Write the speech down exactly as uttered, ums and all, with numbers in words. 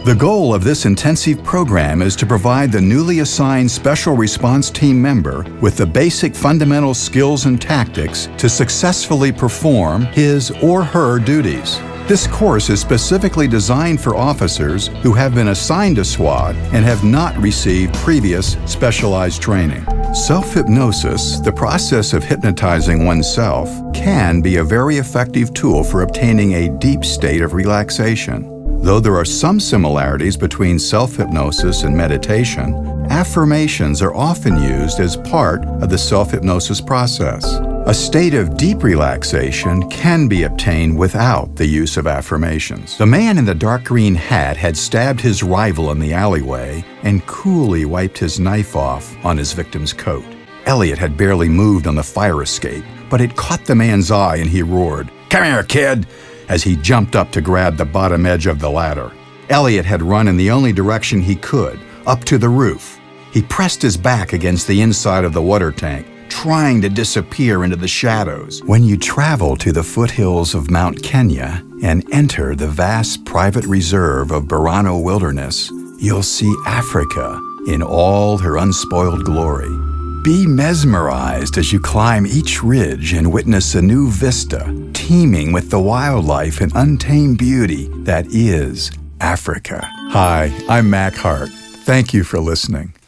The goal of this intensive program is to provide the newly assigned Special Response Team member with the basic fundamental skills and tactics to successfully perform his or her duties. This course is specifically designed for officers who have been assigned to SWAT and have not received previous specialized training. Self-hypnosis, the process of hypnotizing oneself, can be a very effective tool for obtaining a deep state of relaxation. Though there are some similarities between self-hypnosis and meditation, affirmations are often used as part of the self-hypnosis process. A state of deep relaxation can be obtained without the use of affirmations. The man in the dark green hat had stabbed his rival in the alleyway and coolly wiped his knife off on his victim's coat. Elliot had barely moved on the fire escape, but it caught the man's eye and he roared, "Come here, kid!" as he jumped up to grab the bottom edge of the ladder. Elliot had run in the only direction he could, up to the roof. He pressed his back against the inside of the water tank, trying to disappear into the shadows. When you travel to the foothills of Mount Kenya and enter the vast private reserve of Borano Wilderness, you'll see Africa in all her unspoiled glory. Be mesmerized as you climb each ridge and witness a new vista, teeming with the wildlife and untamed beauty that is Africa. Hi, I'm Mac Hart. Thank you for listening.